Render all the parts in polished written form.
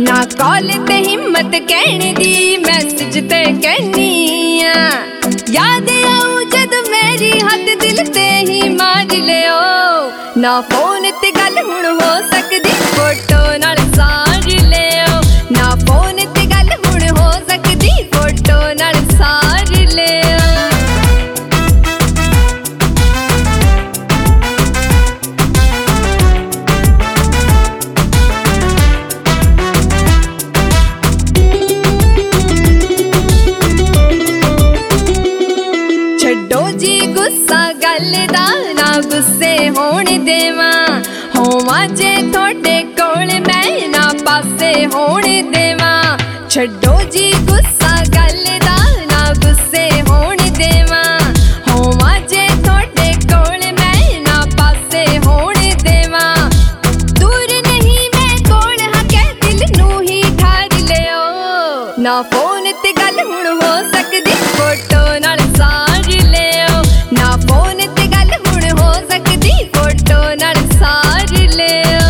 ना कॉल ते हिम्मत कहने दी मैसेज ते कहनी याद आऊ जद मेरी हद दिल ते ही मार लियो ना फोन ते गल हुण हो सकदी फोटो नाल सार लियो ना फोन ते गल हुण हो सकदी फोटो नाल सार लियो छड्डो जी गुस्सा गल दा ना गुस्से होण देवां होवां जे थोड़े कोल मैं ना पासे होण देवां छड्डो जी गुस्सा गल दा ना गुस्से होण देवां होवां जे थोड़े कोल मैं ना पासे होण देवां दूर नहीं मैं कोल हां कै दिल नूं ही ठार लियो ना फोन ते गल हुण हो सकदी फोटो नाल सार ना फोन ते गल हुण हो सकदी फोटो नाल सार लियो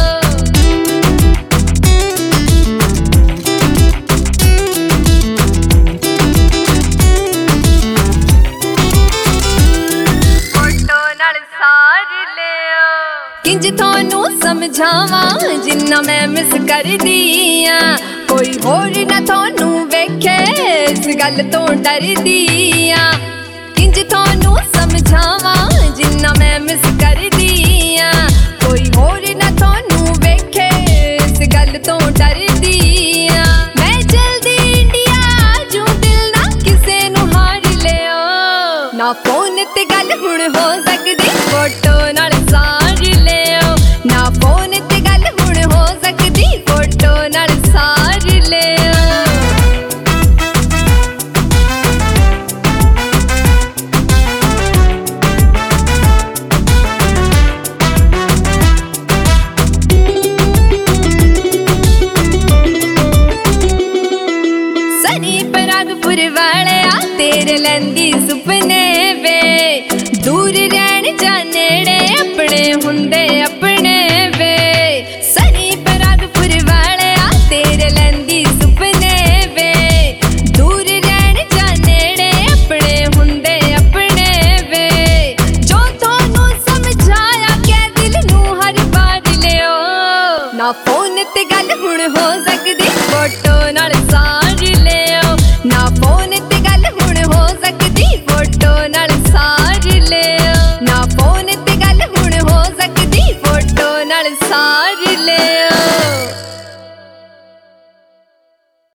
फोटो नाल सार लियो किंज थोनू समझावां जिन्ना मैं मिस करदी आ कोई होर ना थोनू वेखे इस गल तो डरदी आ किंज थोनू समझावां जिन्ना मैं मिस करदी आ कोई होर ना थोनू वेखे इस गल तो डरदी आ मैं जल्दी इंडिया आजू दिल ना किसे नू हार लियो ना फोन ते गल हुण हो सकदी फोटो नाल सार लियो ना फोन ते गल हुण हो सकदी फोटो नाल सार लियो वाले आ तेरे लैंदी सुपने वे दूर रहन जा नेड़े अपने हुंदे अपने वे सनी परागपुर वाले आ तेरे लैंदी सुपने वे दूर रहन जा नेड़े अपने हुंदे अपने वे जो थोनू समझाया कै दिल नू हर बार लियो ना फोन ते गल हुण हो सकदी फोटो नाल सार लियो ना फोन ते गल हुण हो सकदी फोटो नाल सार लियो ना फोन ते गल हुण हो सकदी फोटो नाल सार लियो